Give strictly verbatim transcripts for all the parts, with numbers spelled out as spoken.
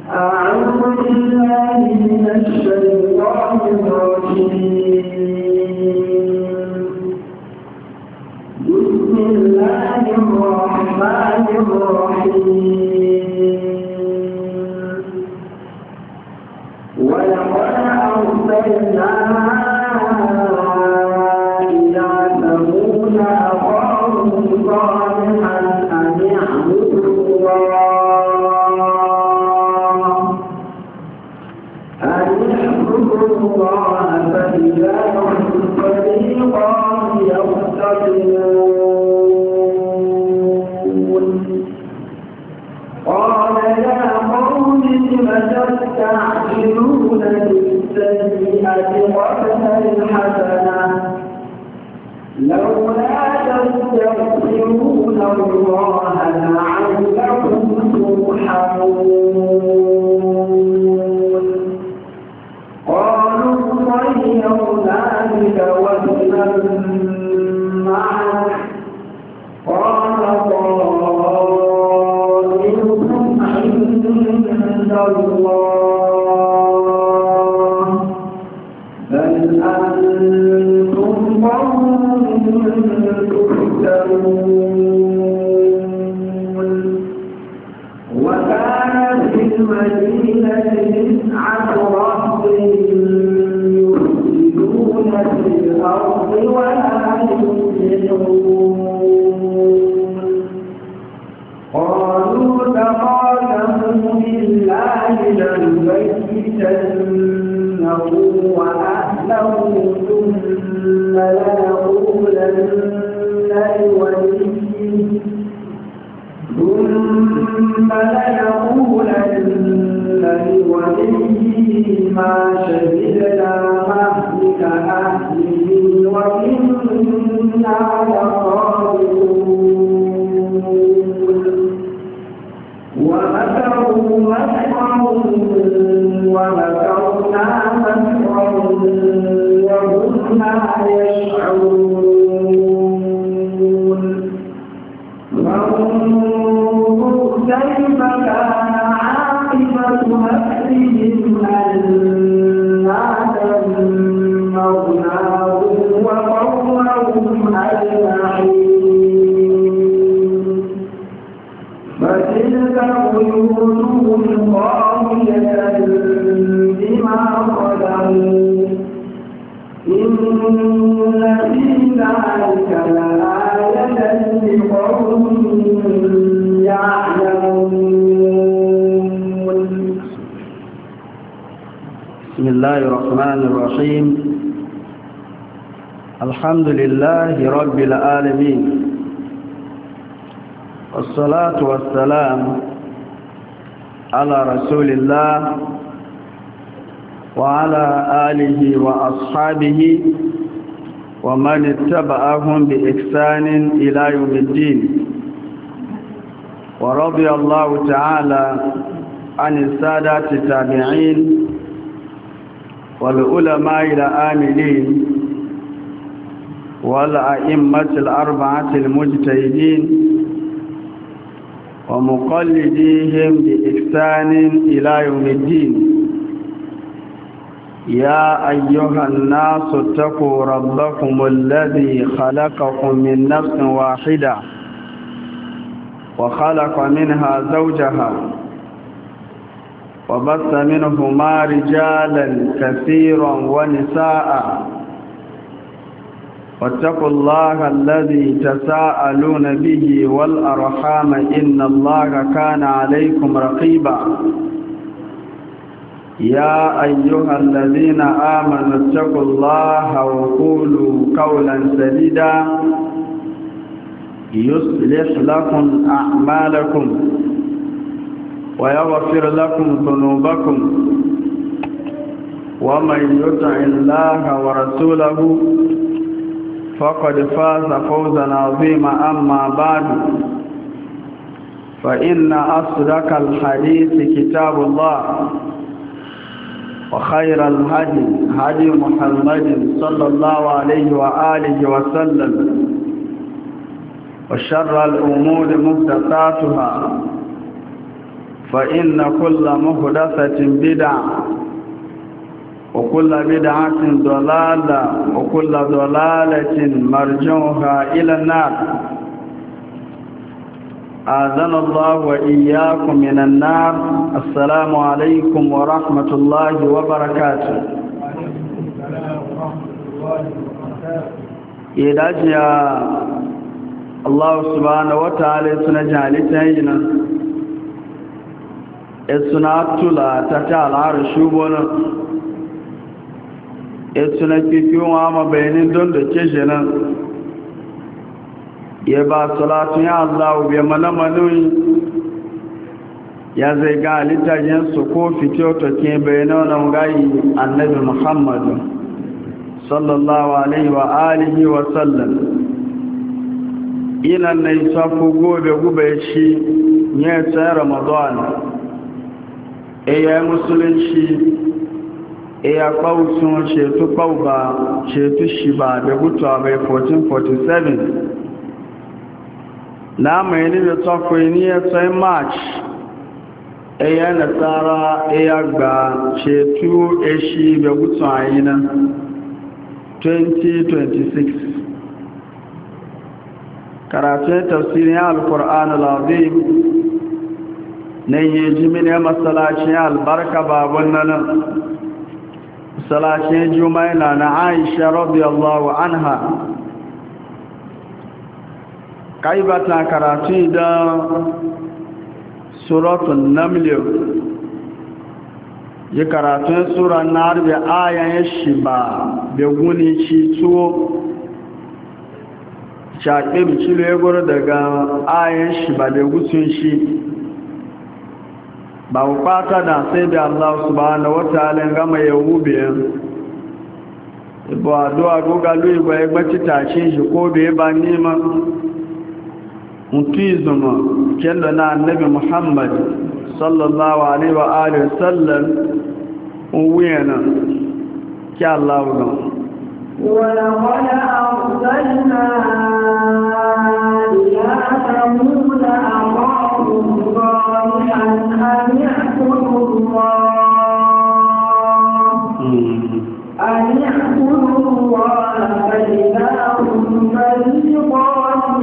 أعوذ بالله من الشيطان الرجيم. بسم الله الرحمن الرحيم. ولقد أرسلنا إلى ثمود أخاهم صالحا أن اعبدوا الله أن اعبدوا الله فإذا هم فريقان يختصمون. قال يا قوم لم تستعجلون بالسيئة قبل الحسنة لولا تستغفرون الله لعلكم ترحمون. قالوا طيرنا بك وبمن معك قال طائركم عند الله بل أنتم قوم تفتنون. وكان في المدينة تسعة رهط يفسدون في الأرض ولا يصلحون. قالوا تقاسموا بالله لنبيتنه وأهله ثم لنقولن لوليه ثم لنقولن لوليه ما شهدنا مهلك أهله وإنا لصادقون. ومكروا مكرا ومكرنا مكرا وهم لا يشعرون. فانظر كيف كان عاقبة مكرهم أنا دمرناهم وقومهم أجمعين. فتلك بيوتهم خاوية بما ظلموا إن في ذلك لآية لقوم يعلمون. بسم الله الرحمن الرحيم. الحمد لله رب العالمين والصلاة والسلام على رسول الله وعلى آله وأصحابه ومن اتبعهم بإحسان إلى يوم الدين. ورضي الله تعالى عن السادة التابعين والعلماء العاملين والأئمة الأربعة المجتهدين ومقلديهم بإحسان إلى يوم الدين. يا أيها الناس اتقوا ربكم الذي خلقكم من نفس واحدة وخلق منها زوجها وبث منهما رجالا كثيرا ونساء واتقوا الله الذي تساءلون به والأرحام إن الله كان عليكم رقيبا. يا أيها الذين آمنوا اتقوا الله وقولوا قولا سديدا يصلح لكم أعمالكم ويغفر لكم ذنوبكم ومن يطع الله ورسوله فقد فاز فوزا عظيما. أما بعد فإن أصدق الحديث كتاب الله وخير الهدي هدي محمد صلى الله عليه وآله وسلم وشر الأمور محدثاتها فإن كل محدثة بدعة وكل بدعة ضلالة وكل ضلالة مرجعها إلى النار. آذن الله وإياكم من النار. السلام عليكم ورحمة الله وبركاته. إذا جاء الله سبحانه وتعالى سنجعل تهينا السنة تتعالى عرشوبنا السنة كيكيو عام بينين دون دكيشنا يبا صلاة يا الله بيمنا منوي ya zai ga littajensu ko fito ke bayanan gayi annabi Muhammadu sallallahu alaihi wa alihi wa sallam ina na isa ku gobe gube shi ya tsaye Ramadan iya musulunci iya kwausun shetu kwauba shetu shiba da gutuwa bai fourteen forty-seven na mai ni da tsakwai ni ya tsaye March eya nasara eya gba shetu eshi begutu ayina twenty twenty-six karatun tafsirin al-Qur'an al-Azim ne yaji mini masallacin albarka babun nan masallacin Juma'a na Aisha radiyallahu anha kaibata karatu da suratun namliyo yi karatun sura na harbe ayayen shi ba da guni ci tuwo shaƙe bicilo ya gwara daga ayayen shi ba da gutsun shi ba bukata da sai da Allah subhanahu wa ta'ala gama ya wube ibo addu'a gogalu ibo ya gbaci tashin shi ko bai ba neman mutizuma kenda na annabi Muhammad sallallahu alaihi wa alihi wasallam uwena ki Allah ga wa laqad arsalna ila thamud aqahum salihan an ya'budu Allah an ya'budu Allah fa idahum fariqan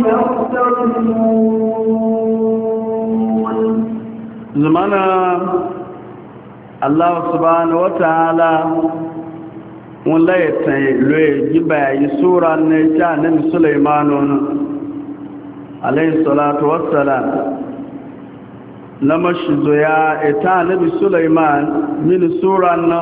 zumana Allah subhanahu wa ta'ala wọ́n lẹ́yẹ̀tẹ̀ ìlú ìgbà yìí súra ní ìjá nínú Sulaimanu alayhi salatu wassalam na mashizo ya ita nabi Sulaiman mini súra nan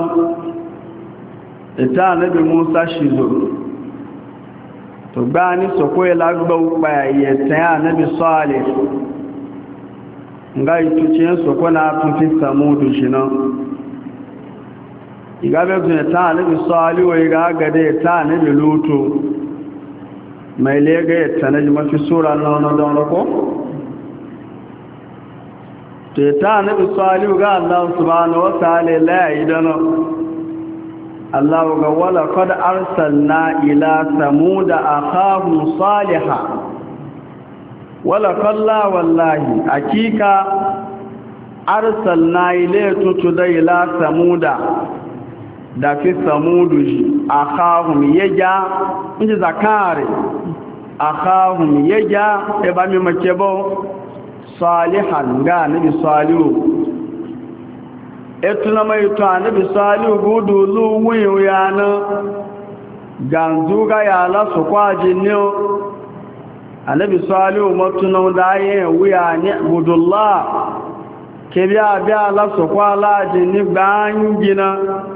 ita nabi Musa shizo to gbá ní sọ̀kọ́ ìlágbà upa ẹ̀yẹ̀tẹ̀ ànábì Salih nga ìtúchẹ́ sọ̀kọ́ náà tún fi Samudu shi náà ìgábẹ̀tún ẹ̀ta ànábì Salih wa ìgá agade ẹ̀ta ànábì Lutu mai lẹ́gẹ̀ ẹ̀ta na jima fi sura náà don rọ́kọ́ to ẹ̀ta ànábì Salih ga Allah subhanahu wa ta'ala lẹ́yà ìdáná Allah ga wala qad arsalna ila samud akhahum salihah wala qalla wallahi akika arsalna ilaytu tuda ila samuda da fi samudu akhahum yaja inji zakari akhahum yaja e ba mi makebo salihan ga nabi salihu etuna mai to anabi salihu gudu luwin yana ganzuga ya la su kwaji ne anabi salihu matuna da yin wuya ne gudullah ke biya biya la su kwala ji ni bangina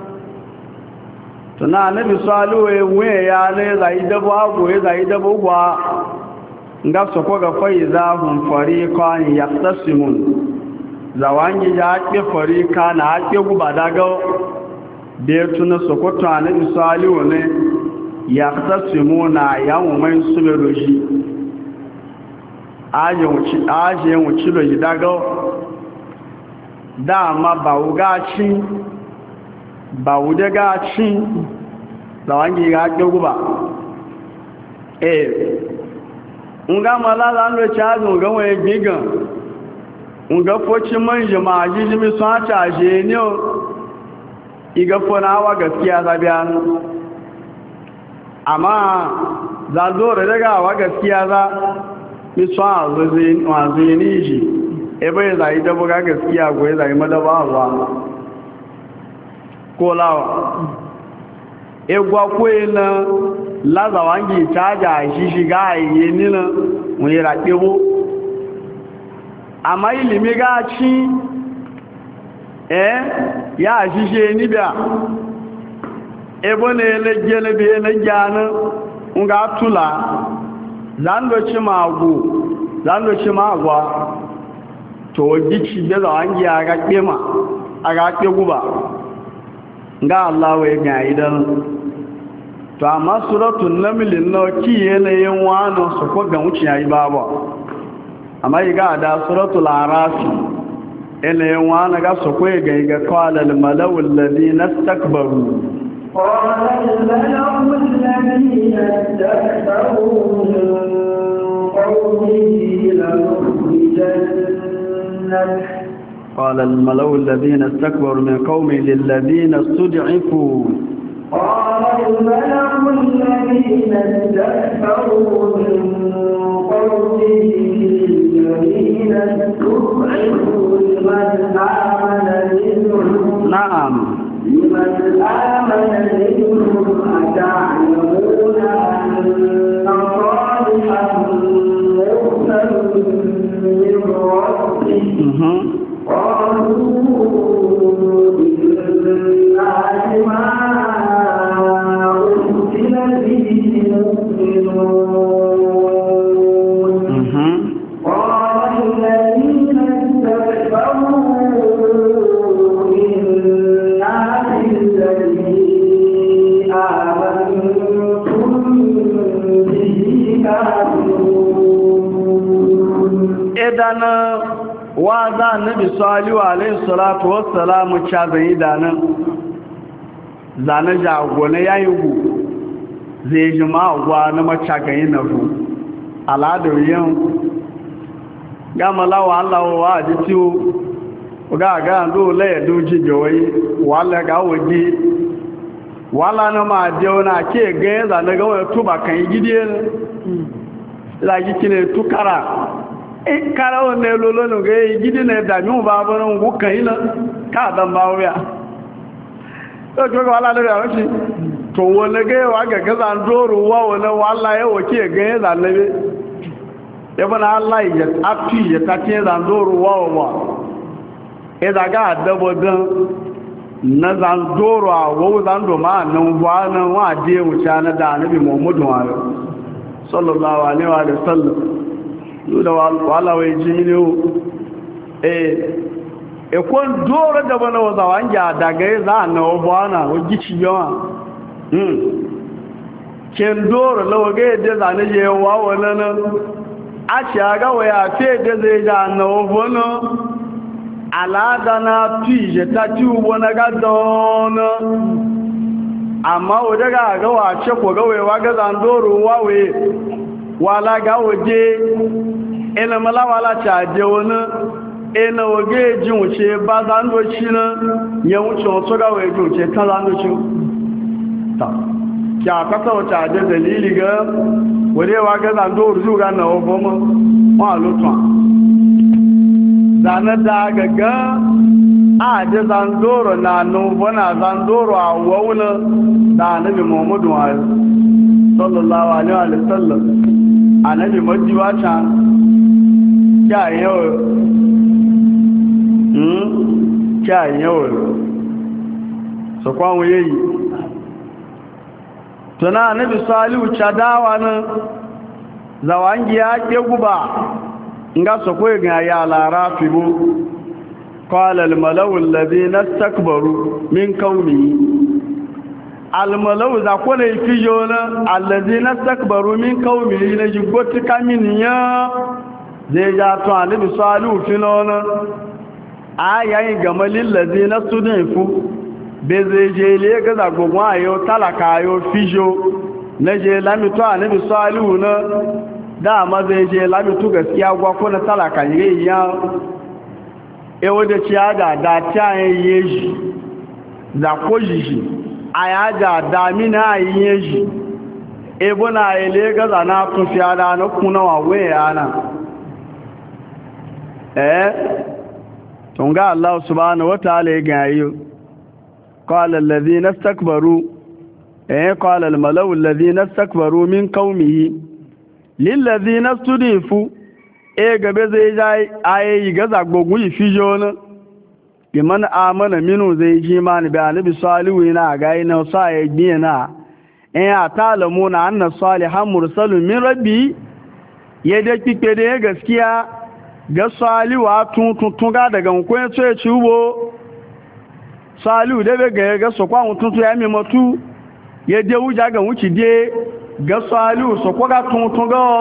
tuna anabi salihu e wuya ya ne zai dabo ago e zai dabo gwa nga su ko ga faiza hum fariqan yaqtasimun zawangi ya ake farika na ake guba daga da ya tuna sokoto a na misaliwa ne ya tasimu na yawon mai sube doji ajiye wuci doji daga dama ba wugaci ba wude gaci zawangi ya ake guba eh nga malala an lo chazo ga waye gigan nga foci man jima jijimi sun cashe ne iga fonawa gaskiya zabiya amma za zo da daga wa gaskiya za mi sun a zini shi ebe ya zai dabo ga gaskiya ko ya zai madaba wa ko lawa egwa kwe na lazawangi caja shi shiga yi nina wani raɗewo amma ilimi ga ci eh ya shishe ni biya ebo ne lege na biye na gyana nga tula zandoci magu zandoci magwa to gici da zawangi a ga kema a ga ke guba nga Allah wai ga idan to amma suratul naml no kiye ne yin wano su ko ga wuci yayi baba amma iga da suratul araf ene yin wana ga su ko ga ga qala al malaw alladhina istakbaru qala al malaw alladhina istakbaru qawmihi la nukhrijannaka قال الملأ الذين استكبروا من قومه للذين استضعفوا قال الملأ الذين استكبروا من قومه للذين استضعفوا لمن آمن منهم نعم لمن آمن منهم أتعلمون أن صالحا مرسل من ربه قالوا إنا بما أرسل به مؤمنون قال الذين استكبروا إنا بالذي آمنتم به كافرون إذن wa za nabi salihu alaihi salatu wassalamu cha zai danan zane jagona yayi gu zai jima gwa na macagayi na fu aladar yin gama lawa Allah wa ji tiwo ga ga ndo le doji joyi wala ga waje wala na ma je na ke ga zane ga wa tuba kan gidiye la gikine tukara kara wanne lolo ga yi gidi na da mi ba ba nan gukan ina ka dan ba wuya to to ga wala da shi to wanne ga wa ga ga zan doro wa wanne walla ya wake ga ya zan nabe ya bana Allah ya atu ya ta ce zan doro wa wa e da ga da bodan na zan doro wa zan do ma nan wa nan wa je wuta na da annabi Muhammadu sallallahu alaihi wa sallam da wala wai jini eh e kon doro da bana waza wanja daga za na obana wajici yawa hmm ken doro lawaga da za na je wa wannan a ci ga waya fe da zai ja na obana alada na tije ta ti ubona ga don amma odaga ga wace ko ga waya ga zan doro wawe wala ga waje ina mala wala caje wani ina wage ji wuce ba za ndo shi na ya wuce wato ga waje wuce ta za ndo shi ta kya kasa wata caje dalili ga wadewa ga za ndo ruju ga na obama wa lutwa zana da gaga a je za ndoro na nubo na za ndoro a wawuna da annabi muhammadu sallallahu alaihi wa sallam anabi majiwa ta kya yau hmm kya yau so kwa wuyeyi tuna anabi salihu chadawa nan zawangi ya ke guba nga so ko ga ya larafi bu qala al malaw alladhina istakbaru min qawmi almalau za ko ne fijo na allazina takbaru min qaumi na jigoti kaminiya zai ja to annabi salu finona ayayin gamalil ladina sudifu be zai je le ga zagogon ayo talaka ayo fijo na je lami to annabi salu na da ma zai je lami to gaskiya gwa ko na talaka yayi ya e wada ci ada da ta yeji za ko jiji aya da da mina yeji e bona ele ga zana tun fi ada na kuna wa we yana eh tunga Allah subhanahu wataala ya gayo qala alladhina istakbaru eh qala almalau alladhina istakbaru min qaumihi lil ladhina studifu e gabe zai jai ayi ga zagbogu ifijo na biman amana minu zai ji mani bi annabi salihu na ga ina sa ya gina in atalamuna anna salihan mursalun min rabbi yadda kike da gaskiya ga saliwa tun ga daga kun so ya ci ubo salihu da ga ga so kwa tun ya mi matu yadda wuja ga wuci de ga salihu so kwa ga tun tun ga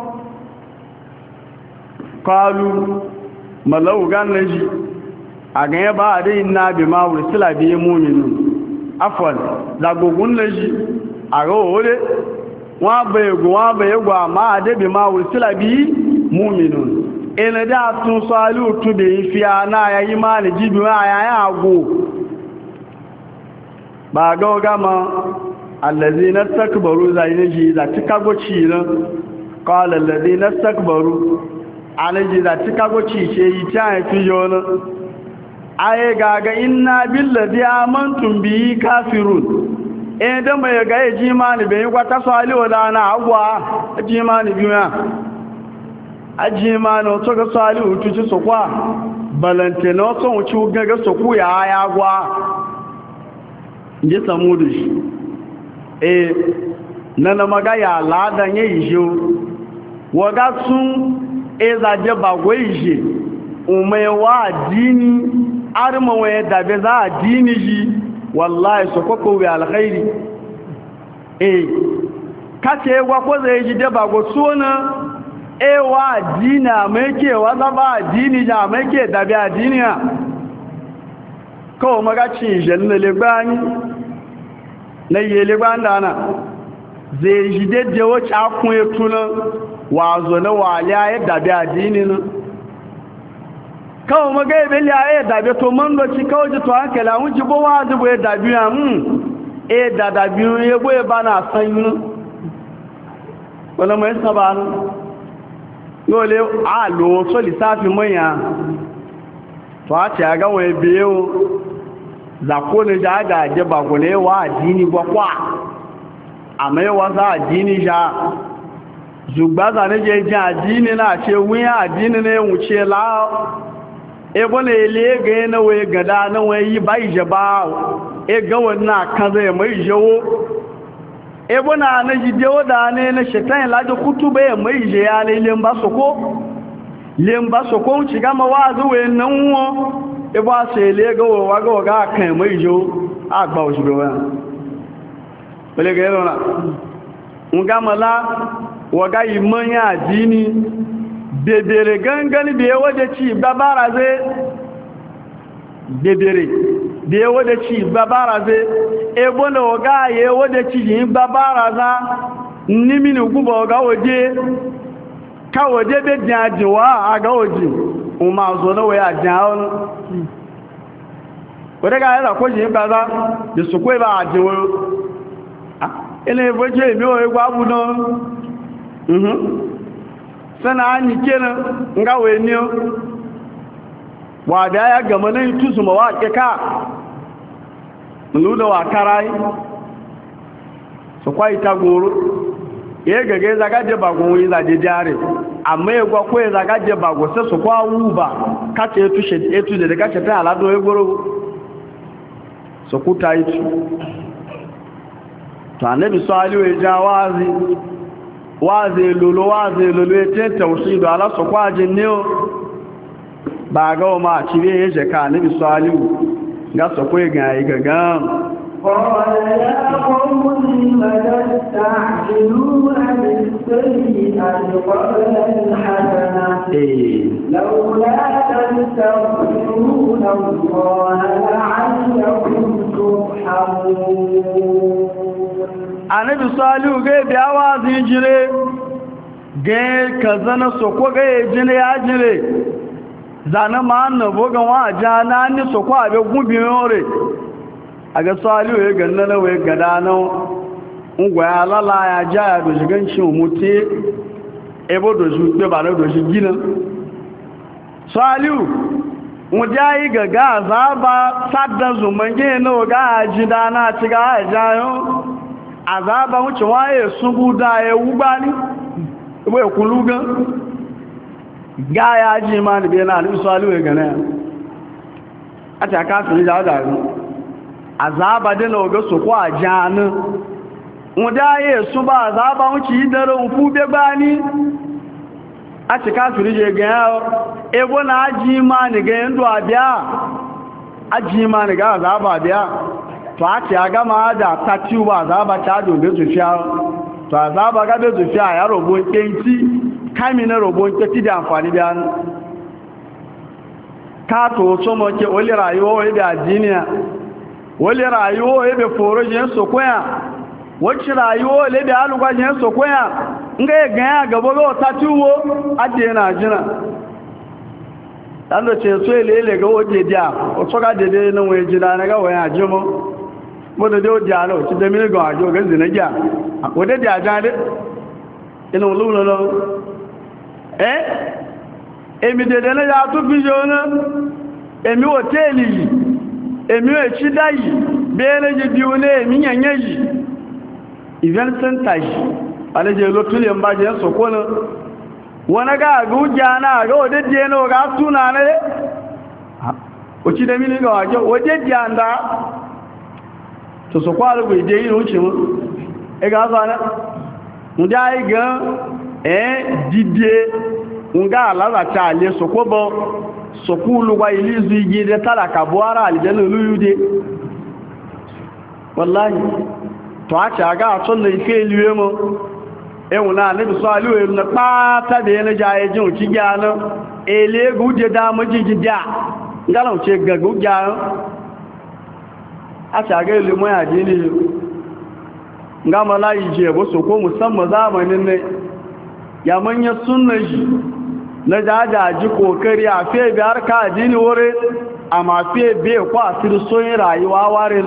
qalu malau ganaji a ganye ba a dai na bi ma wursila bi mu'minu afwan da gogun naji a rawole wa bai go wa bai go ma da bi ma wursila bi mu'minu ina da tun salu tu bi fi ana yayi mali jibi wa yayi ago ba ga gama allazina takbaru zainaji da tikago ci na qala allazina takbaru alaji da tikago ci ce yi ta fi yona aye gaga inna billazi amantum bi kafirun eh dan bai ga ji mani bai kwata sali wala na agwa ji mani biya aji mani to ga sali utuci sokwa balante no so uci gaga soku ya ya agwa je samudu shi eh nana maga ya ladan yayi jo waga sun ezaje bagwai umewa dini arma waye dabe za dini ji wallahi so koko wi alkhairi eh kace gwa ko zai ji da bago sona ewa dina meke wa ba dini ja meke dabe diniya ko maga ci janna le gbani na yele gbanda na zai ji de wace akun etuna wazo na waliya ya dabe addini na kawo maga ebe li a ya dabe to man doci kawo ji to hankali an ji bo wa zubo ya dabi ya hmm e da dabi ya bo ya bana san yi wala mai saba no yole a lo so lissafi manya to a ce ga wai biyo za ko ne da ga je ba ko ne wa addini gwa kwa amma yawa za addini ja zugbaza ne je je addini na ce wuya addini ne wuce la ebo ne ile ga na we gada na we yi bai jaba e ga wannan kan zai mai jawo ebo na na ji dewo da ne na shetan la da kutube mai je ya ne lemba soko lemba soko ci ga ma wazu we nan wo ebo ase le ga wo wa ga ga kan mai jo agba o jibe wa bele ga yero na nga mala waga imanya addini bebere gangan biye waje ci babara zai bebere biye waje ci babara zai ebo na waga ye waje ci yin babara za nimini guba waga waje ka waje be jajiwa aga waje umma zo na waya jawon wadda yana ko yin baza da su kwai ba ajiwo ina yi waje mi wa igwa abu na sana anyị kenan nga wee ne wa da ya gama nan tusu ma wa keka nuna wa karai so kwai ta goro ye gage zaga je bago wi za je jare amma ye gwa ko ye zaga je bago se so kwa wuba ka ce tu she etu de ka ce ta ala do e goro so kuta itu to annabi salihu ya jawazi waze lolo waze lolo ete tawhid ala so kwa jinniyo ba ga ma cibe ya je ka nabi salihu ga so ko ga yi gaga qala ya qawmi madasta'jiluna bis-sayyi'ati qabla al-hasanati lawla tastaghfiruna allaha la'allakum turhamun anabi salihu ga biya wazi jire ga kazana soko ga jire ya jire zana ma na bogan wa jana ni so kwa be gubi yore aga saliu ya ganna na we gada na ngwa ya lala ya ja ya do shigan shi muti ebo do shi be ba do shi gina saliu mujayi ga ga azaba sadda zumange no ga jida na ci ga ajayo azaba wuce waye sugu da ya wubani ebo kulugan ga ya ji ma ni be na ni saliu ya gana a ta ka fi da da azaba de no ga so kwa janu mujayi su ba azaba wuce dare fu be gbani a ci ka fi je ga ebo na aji ma ni ga ndo abia aji ma ni ga azaba abia to a ci aga ma da tatu ba azaba ta do be zuciya to azaba ga be zuciya ya robo kenti kami na robo kenti da amfani da ka to so mo ke oli rayuwa e da diniya oli rayuwa e be foro je so koya wacce rayuwa le da alugwa je so koya nga ga ya gabo ga tatuwo ade na jina dando ce so ele ga oje dia o so ga dede na we jina na ga we ajimo mo de o dia lo ti de mi go ajo ga zina ja o de dia ja de ina lu lo lo eh emi de de na ya tu bi jo na emi hoteli yi emi e chi dai be na ji bi one emi nyanya yi event center yi ale je lo tuli mba je so ko na wona ga guja na ga ode je no ga tuna ne o ci da mini ga waje ode janda to so kwa lu je yi uchi mu e ga za na ndai ga eh didie nga ala la cha ale so ko bo so ku lu wa ilizu igi de talaka buara aljana lu yude wallahi to a cha ga so na ife liwe mo ehun na ni so alu e na pata de na jaye jin ti ja na ele guje da majiji da ngala uche gagu ja a cha ga ile mo ya ji ni ngama la yije bo so ko musamman zamanin ne ya manya sunna ji na jajaji kokari a fe bi harka addini wore a ma fe be kwa sir soyin rayuwa ware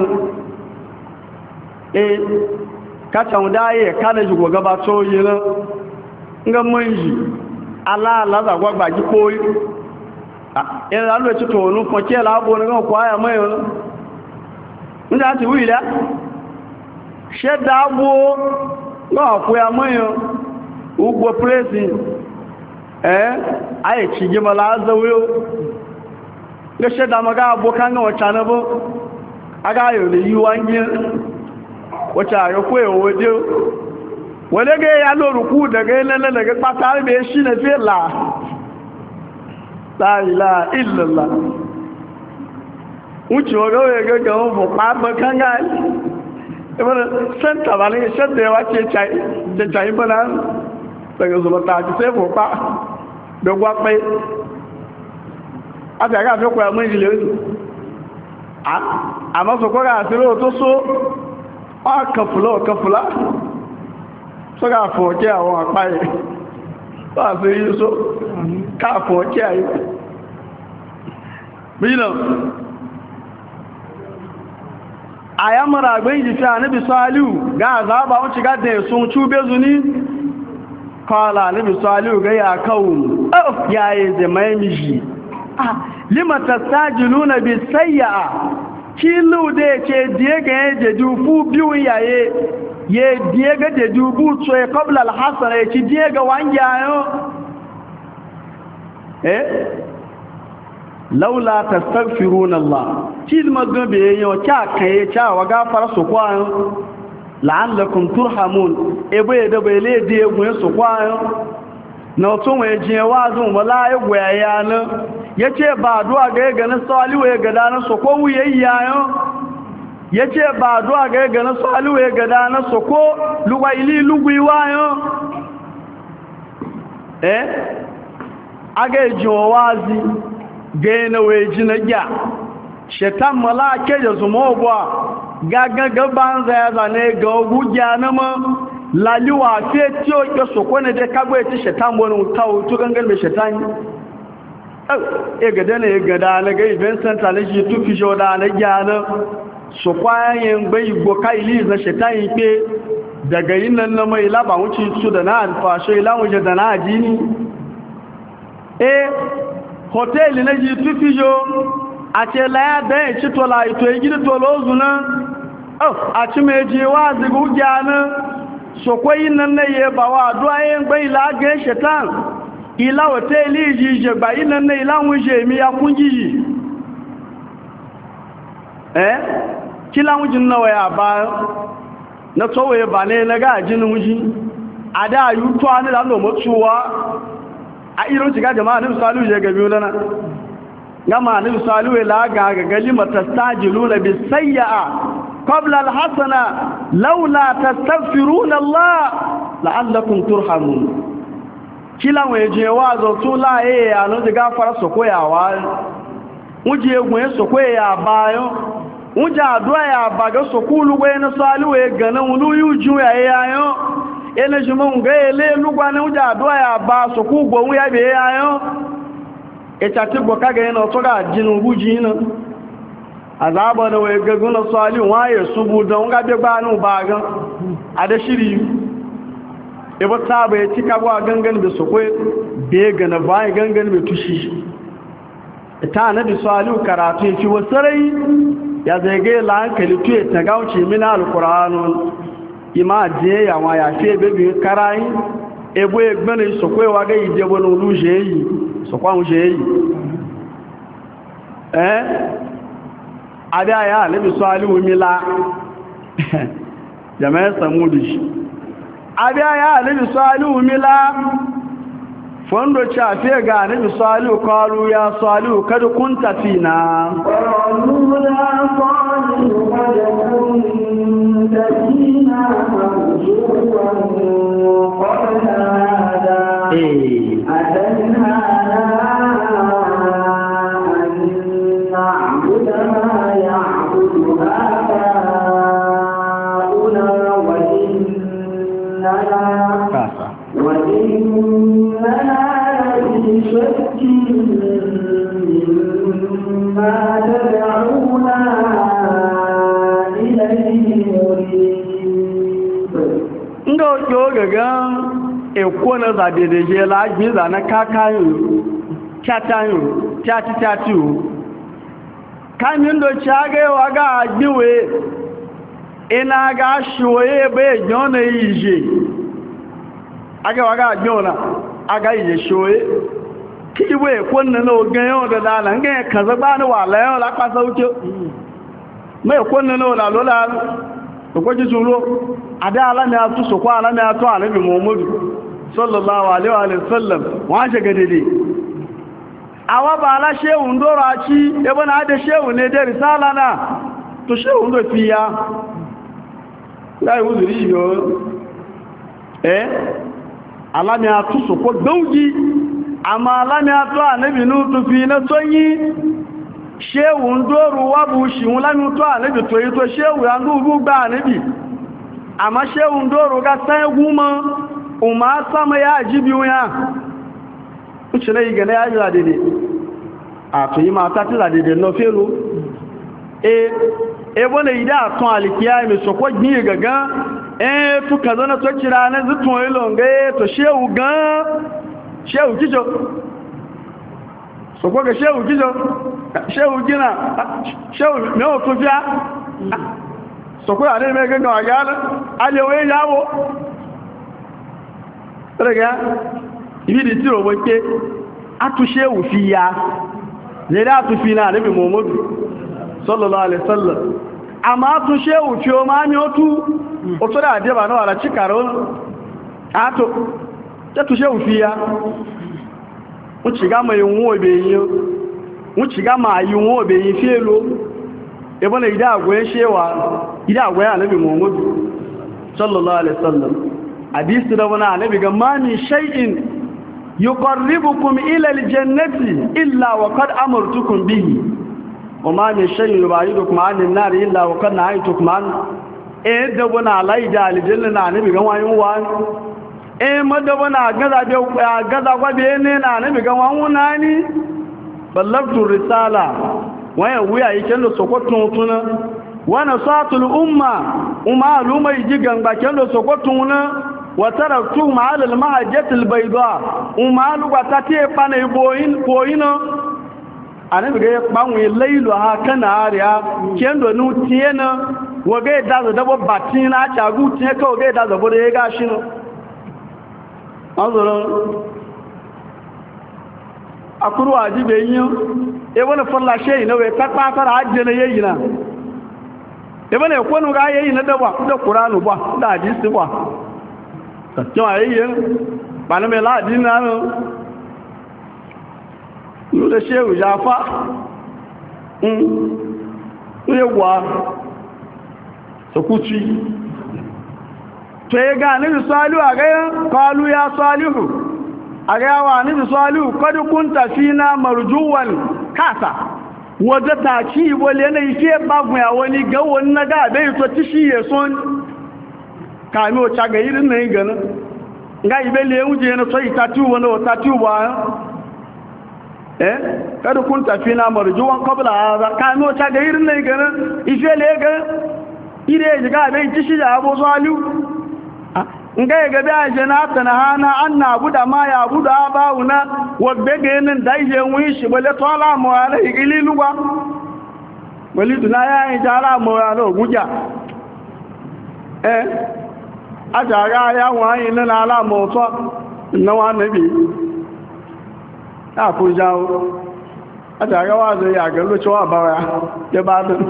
eh kacan daye kana ji goga ba to yi na nga manji ala la za gwagba ji koyi eh la lo ti to nu ko ke la bo nga kwa ya mai no nda ti wi la sheda bo nga ko ya mai ugbo pressing eh ai ci ji mala zawo ga sheda maga abokan ga wata na bo aga yo le yi wangi wata ya koyo waje wale ga ya lo ruku daga lalle daga pata be shi na fela la ilaha illallah uci ogo ga ga mo pa ba kanga e bana santa bale shedde wace chai de chai bana daga zuwa ta ji sai mo pa da gwa pe ata ga fe ko amun ile a ama so ko ga siro to so a kafula kafula so ga fo je àwọn apaye ba se yi so ka fo je ayi bilo ayamara gbe yi fi anabi salihu ga azaba won ci ga de sun chube zuni kala anabi salihu ga ya kawum of yayi zamai miji ah lima tastajiluna bi sayya kilu da ce diye ga yaje dufu biyu yaye ye diye ga de dubu to e qabla al hasana ye diye ga wangiyayo eh laula tastaghfiruna allah kil magabe yo cha kai cha wa gafara su kwa la'allakum turhamun ebe da bai le diye gun su kwa na tun we je wazun wala ya goyaya na yace ba du'a ga ga na salihu ya gada na soko wuyayya yo yace ba du'a ga ga na salihu ya gada na soko luwa ili lugwi wa yo eh aga ejo wazi ga na we ji na ya shetan malake da zuma obwa gaga gaban za ya zane ga gugya na ma laliwa fe tiyo ke soko ne de kagwe ti shetan bonu tawo to gangal be shetan e gada ne gada na ga event center na shi tufi joda na gyana su kwayan bai go kaili na shetan ke daga yin nan na mai laba wuce su da na alfashe lawuje da na ajini e hotel na ji tufi jo a ce la ya da ci to la ito yi gidi to lozu na oh a ci me je wa zigu gyana so koyi nan na ye ba wa duwa yin bai la ga shetan ila hotel ji je ba yin nan na ila wuje mi ya kunji eh kila wujin nawa ya ba na tsowaye ba ne na gajin wuji a da yi tuwa ne da mutuwa a irin shiga jama'a nufi salu ya gabi wulana gama nufi salu ya laga ga galima ta stajilu na bisayya'a qabla alhassana laula ta stafiru na Allah la'allakun turhamun kila wai je wa zo tula ya yi anu jiga fara sokoyawa wuje gwe sokoya bayan wuja addu'a ya baga sokulu gwe na salu ya gana wulu yuju ya yayo ene jumun ga ele lugwa na wuja addu'a ya ba soku gwo ya be yayo e tati gbo kaga ina to ga jinu buji ina azaba na we ga guna salu wa ya subu don ga be gba nu baga ada shiri e ba ta ba ya tika gwa gangan be sokwe be gana ba gangan be tushi ta nabi salu karatu fi wasarai ya zage la hankali tuye ta gauce mina alkur'anun ima je ya wa ya fe bebe karai ebo egbene sokwe wa ga ije bo no luje yi sokwa unje yi eh ada ya nabi salihu mila jama'a samudi ada ya nabi salihu mila fondo cha fe ga nabi salihu qalu ya salihu kad kunta fina qalu la salihu kad kunta fina mawjudan qabla hada eh adanna an na'budu ma ya'budu abauna wa innana wa innana شك مما تدعونا إليه مريب ndo jogaga ekona za dedeje la giza na kakayu chatayu chati chatu kamin do chage waga ajiwe ina ga shoye be jona yije aga waga ajona aga ije shoye kiwe kwanna no ganyo da dala nge kaza bani wala yo la kwa sauke me kwanna no la lola ko ji zulo ada ala ne atu so kwa ala ne atu Annabi Muhammad sallallahu alaihi wa sallam wa je gadede awa ba ala shehu ndoro achi ebe na ade shehu ne de risala na to shehu ndo fiya lai uzuri yo eh ala ne atu so ko dauji amma alami ato anabi nutu fi na sonyi shehu ndoru wabu shi lami to anabi to yi to shehu ya ndu gba anabi amma shehu ndoru ga sai guma umma sama ya jibi ya uche na yi gane ya jira dede a to yi mata ti la dede no fero e e bona ida aton alikiya mi so ko gbi gaga e tu kazo na to kira na zutun ilonge to shehu gan shehu kijo so kwa ga shehu kijo shehu gina shehu me o to bia so kwa ale me ganga agala ale we yawo rega ibi di tiro woke atu shehu fiya le da atu fina nabi Muhammad sallallahu alaihi wasallam ama atu shehu fi o ma mi otu o to da de ba no ala chikaro ato tatu shehu fiya uchiga ma yunwo obeyin uchiga ma yunwo obeyin fielo ebo na ida agwe shewa ida agwe Annabi Muhammad sallallahu alaihi wasallam hadisi da wana Annabi ga mani shay'in yuqarribukum ila aljannati illa wa qad amartukum bihi wa ma min shay'in yubayidukum 'anil nar illa wa qad nahaytukum an eh da wana laida aljanna na Annabi ga wayin wa eh madaba na gaza be gaza gwabe ne na nabi ga wanu nani ballagtu risala waya wuya yake da sokotun tuna wa nasatul umma umma aluma jigan ba kendo sokotun na wa taraktu ma'al al mahajjatil bayda umma lugwa tate pana iboyin koyina anabi ga banwe lailu ha kana ariya kendo nu tiena wa ga da da bo batina cha gu tiena ka ga da da bo de ga shino azoro akuru ajibe yin e wala falla shay na we papa fara ajje na yayi na e bane ko nu ga yayi na da ba da qur'anu ba da hadisi ba to yayi ba na me la dinna no lu da shehu jafa mm ye wa sokuci to ya ga ni salihu a ga qalu ya salihu a ga wa ni salihu kad kunta fina marjuwan kasa waje ta ci wale ne yake bagun ya wani ga wani na ga bai to tishi ye son ka mi o chaga irin ne gana ga ibele uje na so itatu wani o tatu ba eh kad kunta fina marjuwan qabla hadha ka mi o chaga irin ne gana ifele ga ire ga bai tishi da abu salihu nga ga da janata na hana anna buda ma ya buda bauna wabbe ga nan dai je wi shi bale to ala mo ala igililu ba bali duna ya yi jara mo ala guja eh aja ga ya wa yin na ala mo to na wa nabi ta ku jawo aja ga wa zai ya ga lo cewa ba ya ba da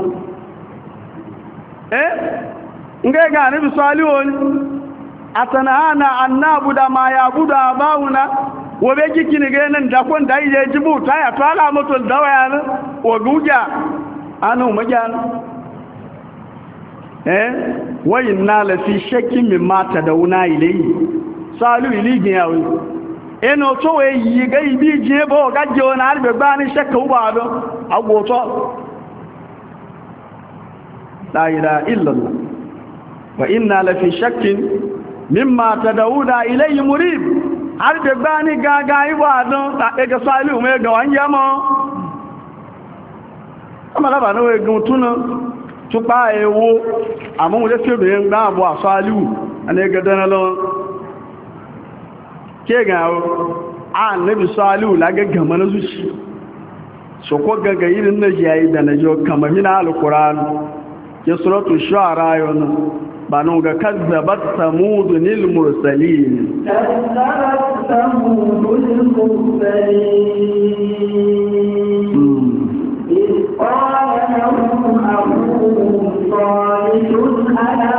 eh nga ga nabi salihu atanahana an nabuda ma ya buda bauna wabe kikini ga nan da kon da je jibuta ya tala mutul dawaya ne wa guja anu majan eh wa inna la fi shakkin mimma tadawuna ilayhi salu iligi yawi eno to we yi ga ibi je bo ga je wona arbe ba ni shakka uba do agboto la ilaha illallah wa inna la fi shakkin mimma tadawuna ilayhi murib har da bani gaga iwa don ta daga salihu mai ga wanya mo amala ba no egun tuna tupa ewo amu le fi be ngba abo salihu ane ga dana lo ke ga o annabi salihu la ga gama na zuci so ko gaga irin na jiyayi da na jo kama mina alquran ya suratul shu'ara yana banu ga kazzabat samudul mursalin kazzabat samudul mursalin qala lahum abuhum salihun ala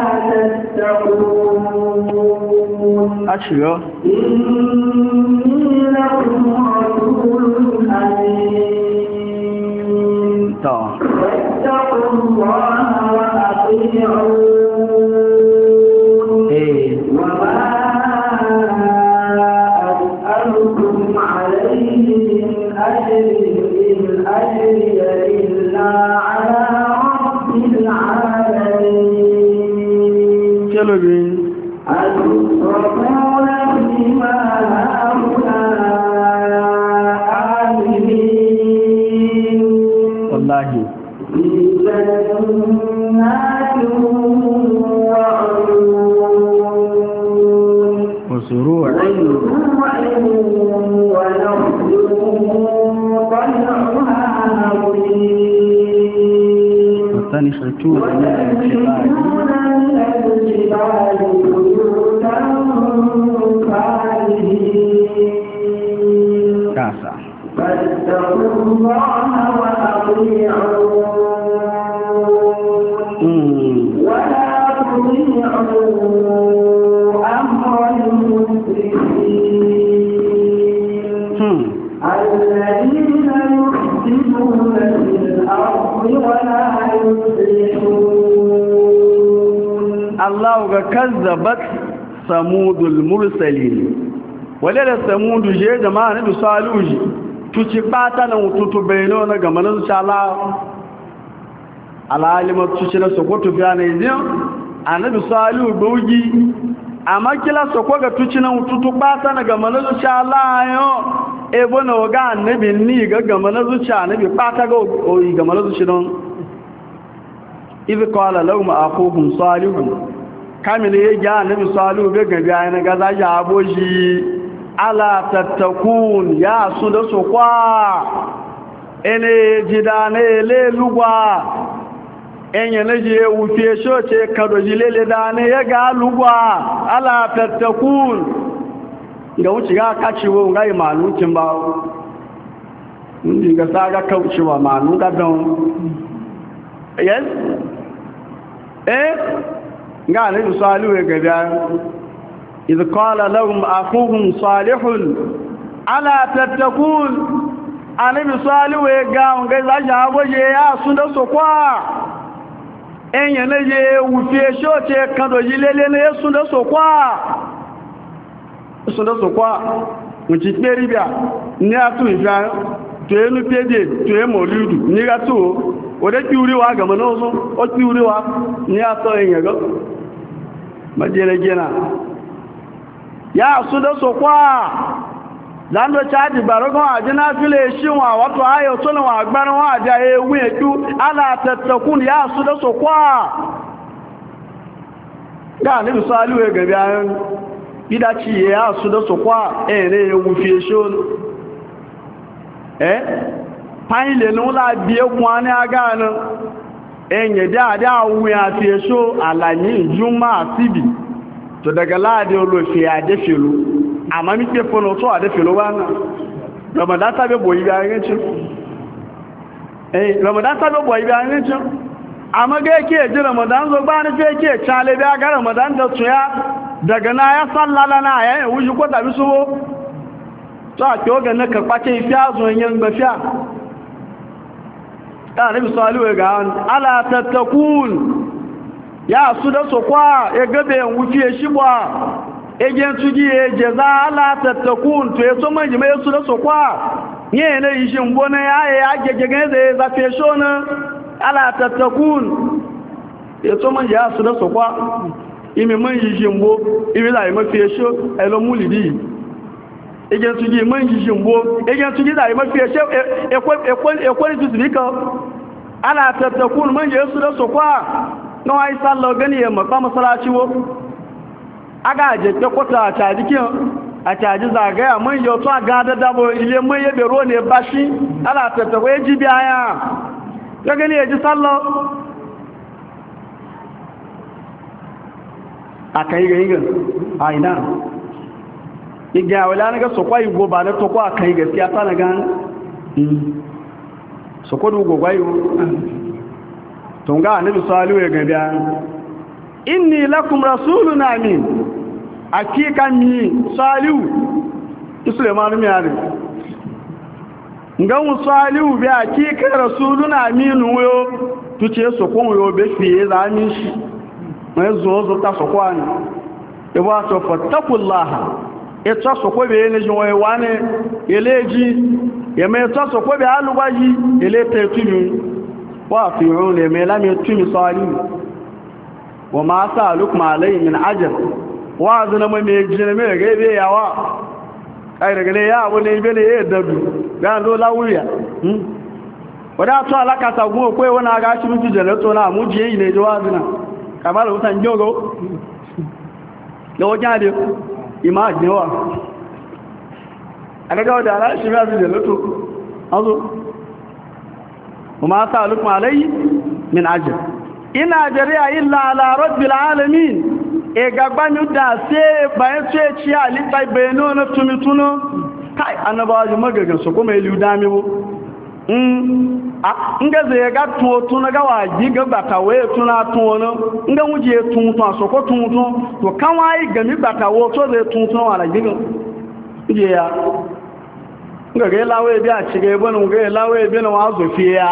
tattaqun ashira inni lakum rasulun amin ta wattaqullaha wa ati'un kazzabat samudul mursalin wale da samudu je jama'a nabi salihu tuci pata na tutu bayno na gamanin shala alalima tuci na sokoto biya ne zin annabi salihu gogi amma kila soko ga tuci na tutu pata na gamanin shala yo e bona ga annabi ni ga gama na zuciya annabi fata ga oyi gama na zuciya don idh qala lahum aquhum salih kamile ya ga annabi salihu be ga ga na ga za ya aboji ala tattakun ya su da su kwa ene jidane le lugwa enye na je wufe shoce kado jilele da ne ya ga lugwa ala tattakun ga wuce ga kaciwo ga imanukin ba ndi ga saga kaucewa manu ga don yes eh ga ne salihu ga ga idh qala lahum akhuhum salihun ala tattakun anabi salihu ga ga za ja boje ya su da sokwa enye na je wufe shoce kado jilele ne su da sokwa su da sokwa mu ci peribia ni atu ifa to enu pede to e moludu ni ga to o de tiuri wa ga manozo o tiuri wa ni ato enye go majele gena ya su da sokwa zando chaji barogo ajina file shinwa wato ayo tona wa agbara wa aja ewu eju ala tattakun ya su da sokwa ga ni misali we gabi ayan bidaci ya su da sokwa eh ne ewu fi shon eh paile no la bi ekun ani aga na enye da da wu ya fi sho alani juma sibi to daga lade olofi adefelu ama mi pe fono to adefelu wa na ramadan ta be boyi ba yin cin eh ramadan ta be boyi ba yin cin ama ga yake ji ramadan zo ba ni fe yake chale ba ga ramadan da tuya daga na ya sallala na ya wuji ko da biso to a kyo ga na ka kwace fiya zo yin ba fiya da nabi sallallahu alaihi wa sallam ala tattakun ya su da sokwa ya gabe wuce shi ba egen tuji ya jaza ala tattakun to ya so manji mai su da sokwa nye ne yi shin bona ya ya gegege da za fe shona ala tattakun ya so manji ya su da sokwa imi manji shin bo imi la ma fe sho elo mulidi egen tuji manji shin bo egen tuji da ma fe sho e ko e ko e ko ni tudika ala tattakun manji ya su da sokwa no ai sallo gani ya maka masalaci wo aga je te kota a caji kin a caji zagaya mun yo to aga da dabo ile mun ye bero ne bashi ala tattago ya ji biya ya gani ya ji sallo akai ga yin aina iga wala ne ga sokwai go ba da to ko akai gaskiya ta na gan sokodu go gwayo tunga annabi salihu ya gabiya inni lakum rasulun amin hakika mi salihu Sulaiman mi yare ngan salihu bi hakika rasulun amin wo tuce so kon yo be fiye za min shi mai zo zo ta so kwani e wa so fattakullaha e to so ko be ne jowe wane eleji ye me to so ko be alubaji ele te tunu وافعون لما لم يتم صالين وما سألكم عليه من عجل وعظنا ما ميجينا ما غيبه يوا اي رغله يا وني بene edadu dan lo lawuya hmm wada to alaka tagun ko wona ga shi mutu jele to na muji yi ne jawazina kamar utan jogo lo jade imagine wa alaga wada ala shi ba jele to azu وما سألكم عليه من عجل إن أجري إلا على رب العالمين إيقاقبا نبدا سي باين سيتشي علي تايبينو نفتمتونو كاي أنا باجي مغاقن سوكو ميليو داميو nga zai ga tuwotu na gawa giga batawe tuna tuwono nga wuje tuntu asoko tuntu to kan wai gami batawo to zai tuntu wala giga je ya nga ga lawe bi a cige bonu ga lawe bi na wazo fiya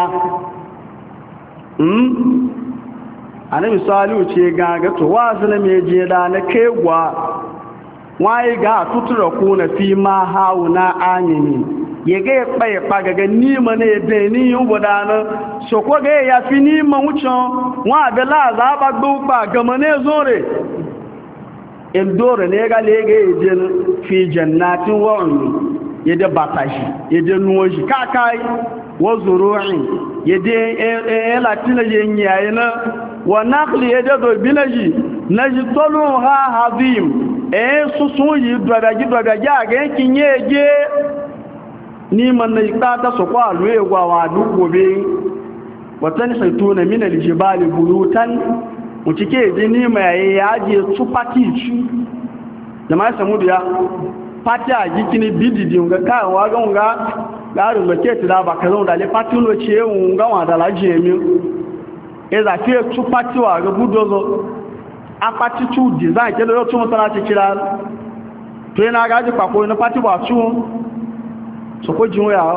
mm annabi salihu ce ga ga to wazo na meje da na kegwa wai ga tutura ku na fi ma hauna anini ye ga paye paga ga ni ma ne de ni yuboda na so ko ga ya fi ni ma wucho wa da la za ba gbo pa ga ma ne zore en dore ne ga le ga je fi jannatin wa yadda batashi yadda nuwaji kakai wa zuru'in yadda latina yin yayi na wa naqli yadda dobinaji naji toluha hazim eh susun yi dwadaji dwadaji aga yankin yeje ni man na ikata so kwa luye gwa wa dugobe watan saituna min aljibali buyutan mutike je ni mai yaje tsupati chu jama'a samudu ya pati a jikini bididi nga ka wa ga nga garu loket da ba ka zo da le pati lo che nga wa da la je mi e za ke tsupati wa ga budozo a pati chu design ke do tun sala ti kira to ina ga ji papọ̀ ina pati ba chu so ko jin ya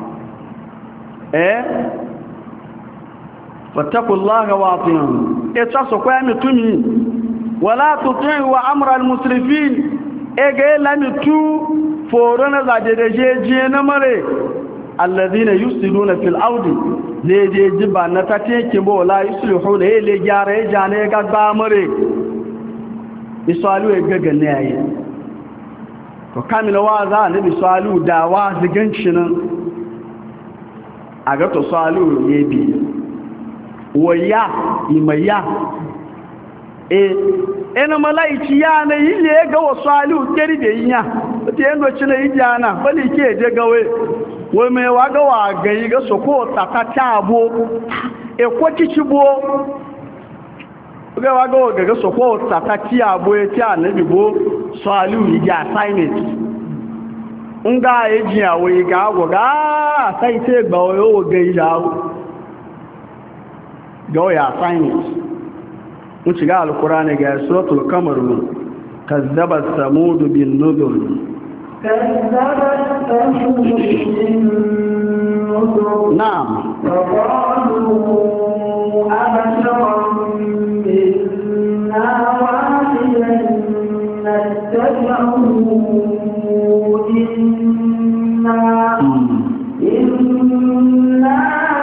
eh fattaqullaha wa atiun e ta so ko ya mitumi wala tuti wa amra al-musrifin ege lamitu forona za dedeje na mare alladhina yusiduna fil ardi leje jiba na tateke bo la yuslihu ne le gyare jane ga ba mare misalu e gaga ne ayi to kamila wa za ne misalu da wa zigancin nan aga to salu yebi waya imaya e ena malaici ya na yile ga wasu alu keri da yinya ta yando ci na yiya na bali ke je gawe wai mai waga wa gayi ga soko takata abo e ko kici bo ga waga wa ga soko takati abo e ti anabi bo so alu yi ga assignment nga eji awo yi ga go ga sai te gba o gayi da go ya assignment وشجع القرآن جاء سورة القمر كذبت ثمود بالنذر كذبت ثمود بالنذر نعم فقالوا أبشرا منا واحدا نتبعه إنا إنا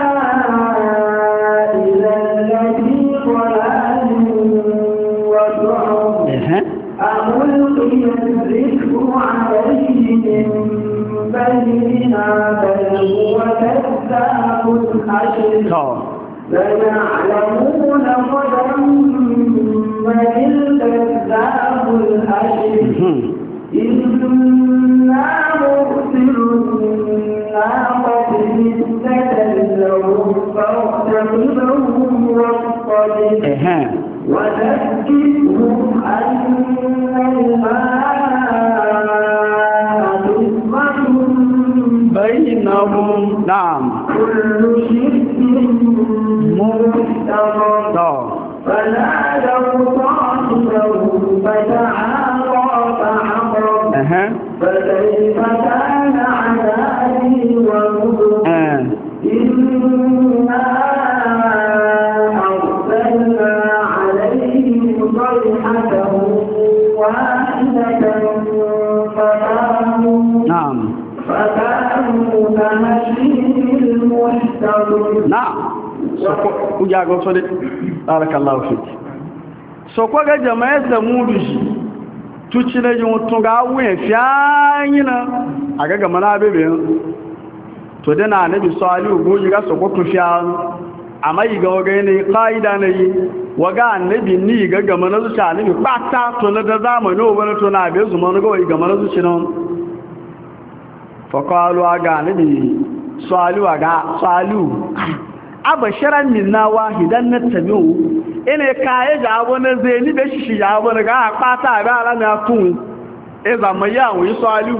أملقي الذكر عليه من بيننا بل هو كذاب أشر سيعلمون غدا من الكذاب الأشر إنا مرسل الناقة فتنة لهم فارتقبهم واصطبر وذكرهم أن الماء قسمة بينهم نعم كل شرك مستقر فنادوا صاحبهم فتعاطى فعقر فكيف كان عذابي ونذر إنا نعم فكانوا كمشيب المحتضر نعم kuja ga so dai barakallahu fiki so ko ga jama'a samudu shi tuci na jin mutun ga wuya fiyanyina aga ga mana bebe to dana annabi salihu goji ga so ko tufiya amma yi ga waga ne qaida ne waga annabi ni ga ga mana zuciya annabi kwata to na da zamani wani to na be su mana ga ga mana zuciya non fa qalu aga annabi salihu aga salihu abasharan minna wahidan natabi'u ene kaye ga wani zai ni be shi ya wani ga kwata ga ala na tun e zama ya wi salihu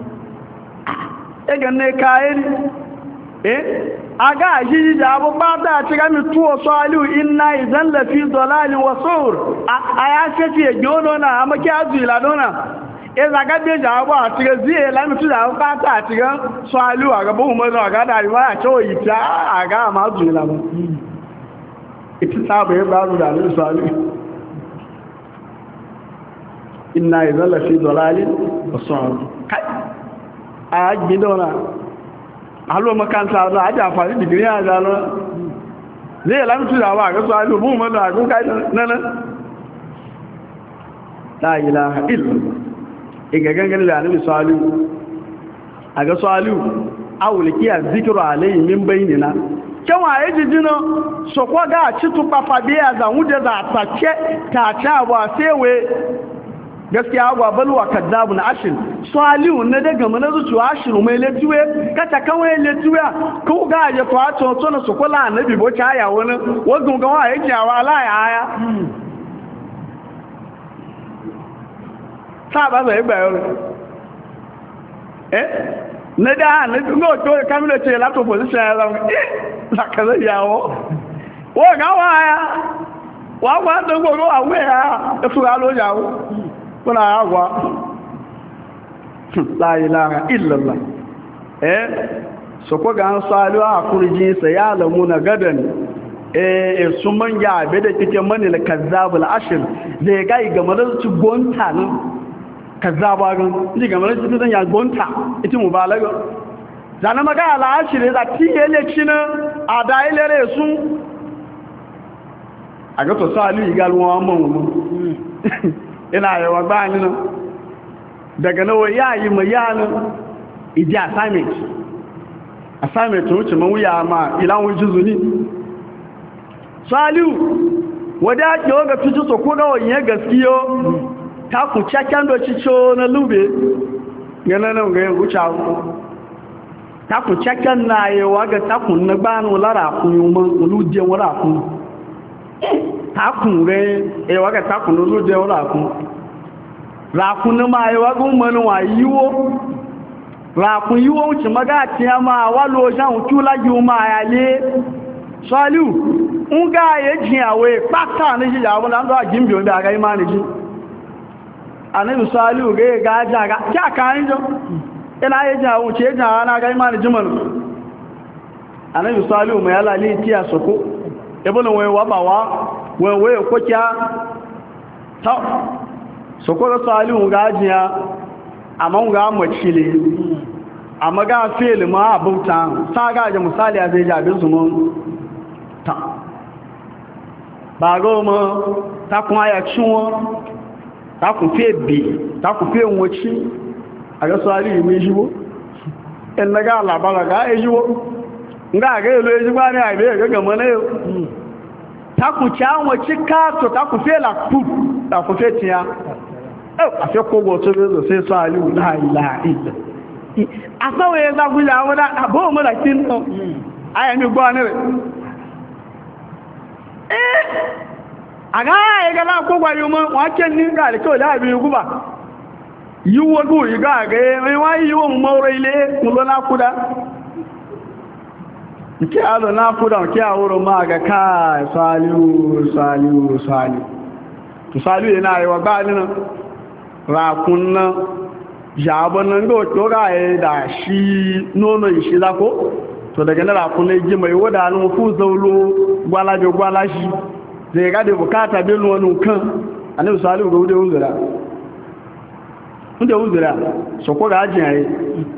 e ga ne kaye eh aga yi da abu ba da ci ga mi tuwo salihu inna idan la fi dalalin wasur aya ce ce jono na amaki azila dona e zaga be ja abu a ci ga zie la mi tu da ba ta ci ga salihu aga bu mu zo aga da riwa a ce yi ta aga ma azila ba ita ta bai ba da ni salihu inna idan la fi dalalin wasur kai a gidona alo makanta za a ji amfani digiri a zalo zai lamtu da ba ga su alo mu mana ko kai nan la ilaha illa iga gangan da annabi salihu a ga salihu awulkiya zikru alayhi min bainina kyanwa ya jijina so kwa ga citu papabiya za wuje za tace ta ta ba sewe gaskiya agwa balwa kadzabu na ashin salihu ne daga mana zuciya ashiru mai letuwe kata kawai letuwe ko ga ya to a to na so kula annabi bo ta ya wani wagun ga wa yake awa la ya aya ta ba zai gba yoro eh ne da ne ngo to kamilo ce la to position ya zan eh la kaza yawo wo ga wa ya wa wa to go ro awe ya e fu ga lo yawo kuna agwa la ilaha illallah eh so ko ga salu a kurji sa ya lamu na gadan eh sun manja be da kike mani la kazzabul ashir zai ga ga madan su gonta ne kazzaba gan ji ga madan su dan ya gonta ita mubalaga zana maga ala ashir da tiyele kina ada ilere sun aga to salu igalwa mun ina yawa ba ni nan daga nawa yayi mai yana iji assignment assignment wuce man wuya ma ilan wuce zuni saliu wadda ake waga tuci so ko gawa yin gaskiyo ta ku cakken doci co na lube yana nan ga yin wuce ta ku cakken na yi waga ta kun na gbanu lara kun yi man oluje wara kun takun re e waga takun lo je ora kun ra kun ma e waga manu wa yiwo ra kun yiwo uchi maga ti ma wa lo jan tu la ju ma ya le salu nga ye jin awe pata ni ji ya bo la ndo ajin bi o bi aga imani ji anabi salu ge ga ja ga ja kan jo ina ye ja u che ja na ga imani ji manu anabi salu mai ala li ti asoko ebola wọn wà bà wá wọn wé ẹ̀kọ́ kí á tọ́ sọkọ́rọ̀ sọ́álì wọn gá jíya àmọ́ wọn gá mọ̀ chile àmọ́ gá fèèlì mọ́ àbúta sáàgá àjẹ́ misali àti ìjà àbí zùmọ́ ta bàárọ̀ mọ́ takùn ayà tí wọ́n takùn fẹ́ bì takùn fẹ́ wọn tí àjẹ́ sọ́álì yìí méjìwó ẹnlẹ́gá àlàbàrà gá èjìwó nga ga yelo eji gba ni aibe ga ga mana yo ta ku cha won chi ka to ta ku fe la pu ta ku fe tia eh afi ko go to bezo se so ali la ilaha illa asawe za gula wona abo mo la tin no aya mi gbo ni re eh aga e ga la ko gwa yo mo wa ken ni ga le ko la bi guba yiwo go yi ga ga e wa yiwo mo re ile mo lo na kuda nke alo na fuda nke awuro ma ga kai saliu saliu saliu to saliu yana yi wa gbani na rakun na jabon nan go to ga e da shi nono shi zako to daga na rakun ne ji mai wada nu fu zaulo gwala be gwala shi zai ga da bukata bin wani kan annabi saliu ga wude uzura wude uzura so ko ga ajin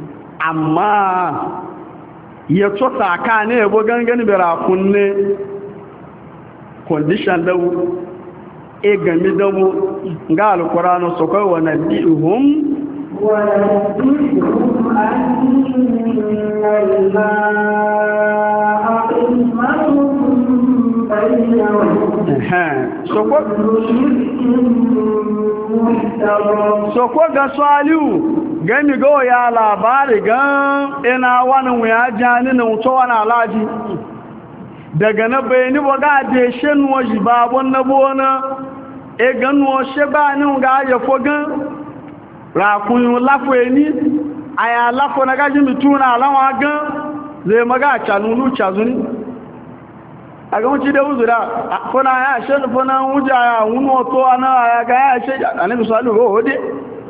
amma ya tsota ka ne yabo gangan bera kunne condition dawo e gami dawo ga alqur'ani so kai wa nabihum wa nabihum annal ma'a qismatun bainahum ha so ko so ko ga saliu gani go ya labari gan ina wani wuya jani na wuto wani alaji daga na bayani ba ga de shenuwa ji babon na bona e ganuwa she ba ni ga ya fo gan rakun lafo eni aya lafo na gaji mituna alawa gan zai maga chanunu chazuni aga wuci da uzura fona ya she fona wuja ya wunu to ana ya ga ya she anabi sallu go hode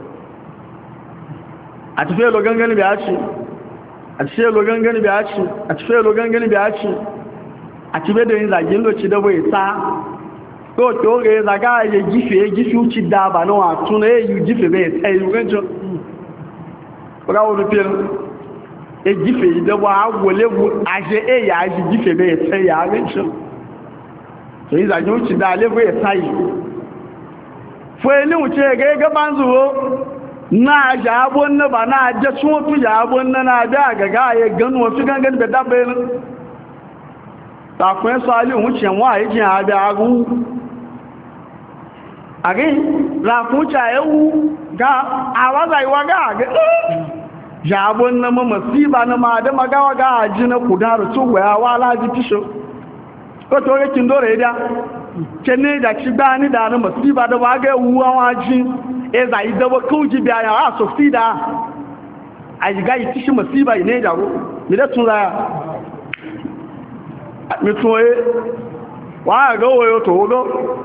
a tafiye lo gangani bai ci a tafiye lo gangani bai ci a tafiye lo gangani bai ci a tafiye da yin zagin doci da bai sa ko to ga zaga ya gife ya gife uci da ba na wato na yi gife bai tsaye yugancin ga wani fiye ya gife da ba wale a je e ya ji gife bai tsaye ya gancin to yin zagin uci da ale bai tsaye fue ni wuce ga gaban zuwo na jabon na ba na je sun tu jabon na na da gaga ya ganu wasu gangan da dabbe ne ta kun sali wucin wa yake a da agu age la kucha yau ga awaza iwa ga ga jabon na ma masiba na ma da magawa ga ji na kudaru to wa wala ji tisho ko to yake ndore da kene da ci bani da na masiba da ba ga wuwa waji e za yi dabo kuji biya ya a sofida a yi ga yi tishi masiba ne da go mi da tun za mi toye wa ga woyo to do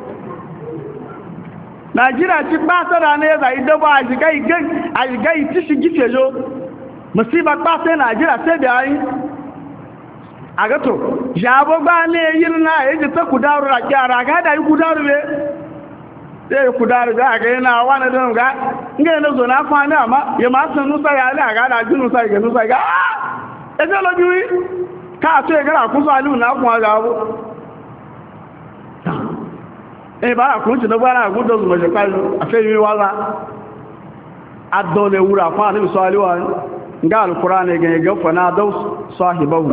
Najira ci basara ne za yi dabo a yi ga yi a yi ga yi tishi gife yo masiba pase Najira sai da yi a ga to jabo ba ne yin na yaji ta kudaru ra kyara ga da yi kudaru ne sai kudaru ga ga yana wani don ga inga na zo na fani amma ya ma san nusa ya la ga da jinu sai ga nusa ga e je lo biwi ka to e ga ku so alu na ku ga bo e ba ku ti no bara ku do zo je pa a fe mi wala adole wura fa ni so alu wa ga alqur'ani ga ga fa na daw sahibahu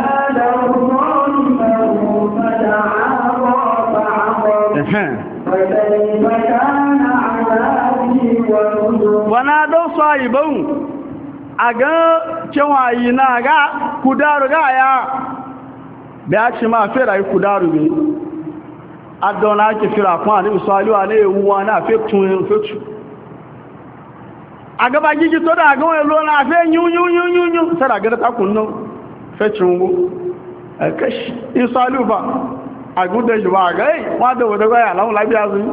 wana don sahibahu aga cewa yi na ga kudaru ga ya da ci ma fera yi kudaru bi adona ke fira kun ani saliwa ne ewuwa na fe tun fe tu aga ba gigi to da ga lo na fe yu yu yu yu yu sara ga ta kunno fe chungu kashi in saluba agude juba ga eh wa da wada ga ya lawo labiya zu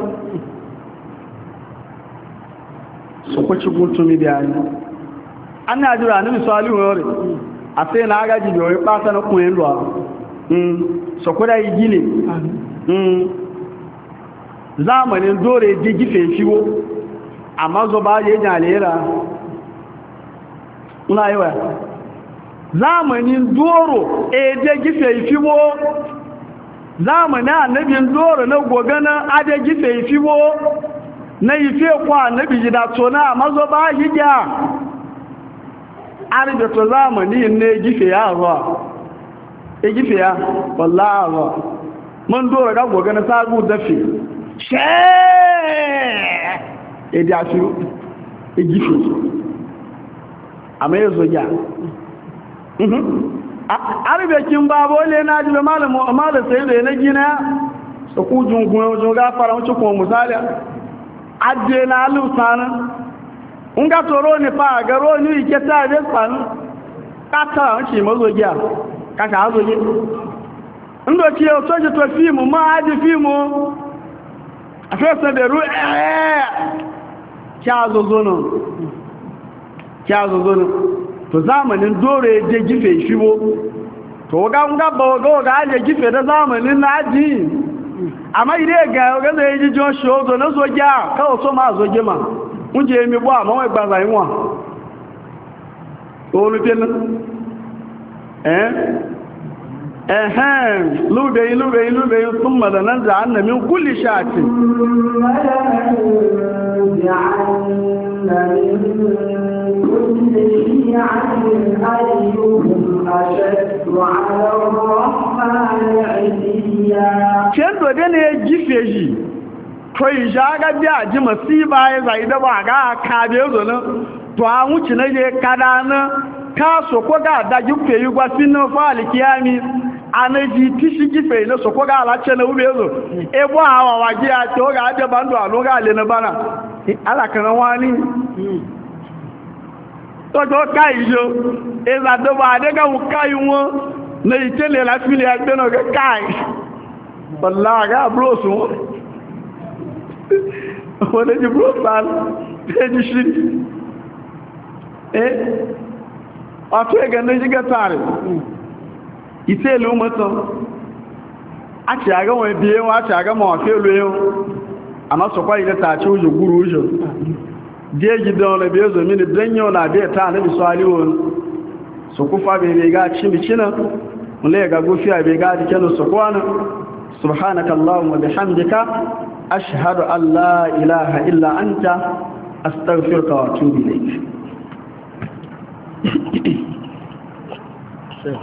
so ko ci gutumi da ni ana jira ni salihu yore a sai na ga jibi o pa sana kun en lo mm so ko da yi gile mm zamanin dore ji gife shiwo amma zo ba je jalera una yiwa zamanin doro e je gife shiwo zamanin annabin doro na gogana ade gife shiwo na ife kwa annabi jida to na mazo ba hija arbe to zamani ne gife ya ruwa e gife ya wallahi ruwa mun doro ga gogana sagu dafi she e da fi e gife amma yazo ya mhm arbe kin babo le na jibe malamu amma da sai da na gina su ku jungun jo ga fara mu ko misali adde na lusana nga toro ni pa garo ni ike ta de pan kata shi mazo giya kaka hazo gi ndo ci o to je to fimu ma aji fimu afesa de ru eh kya zo zono kya zo zono to zamanin dore je gife shibo to ga nga ba ga ga je gife da zamanin naji amma ide ga ga zai ji jo sho zo na zo ja ka o so ma zo jema unje mi bo ama we gbaza inwa o lu ten eh eh lube lube lube thumma lanza anna min kulli shati kendo dene gifeji to ijaga bi aji masiba ya zai da ba ga ka be zo na to an wuci na je kada na ka so ko ga da gife yi gwa sinu fa alkiyami anaji tishi gife na so ko ga ala che na ube zo e bo hawa waji a to ga de bando alo ga le na bana ala kan wani to to kai jo e za do ba de ga kai won na itele la fili agbe no ga kai wallahi ga bro so wọ́n ní bro sal tẹ́jì ṣí eh ọ̀tọ́ ẹgẹ̀ ní jígẹ́ tààrí ìtẹ́ ìlú mọ́tọ́ àti àgọ́wọ̀n ẹbí ẹwọ́n àti àgọ́mọ̀ ọ̀fẹ́ ìlú ẹwọ́n àmá sọ̀kwá ilẹ̀ tààtí òjò gúrù òjò díẹ̀ jìdán ọ̀nà bí ẹzọ mí ní dẹ́nyẹ̀ ọ̀nà àdẹ́ tàà níbi sọ alíwọ̀n sọ̀kúfà bèèrè gá chíbi chínà mùlẹ̀ ga gófí àbẹ̀ gá dìkẹ́nu sọ̀kwánà subhanaka allahumma bihamdika ashhadu an la ilaha illa anta astaghfiruka wa atubu ilayk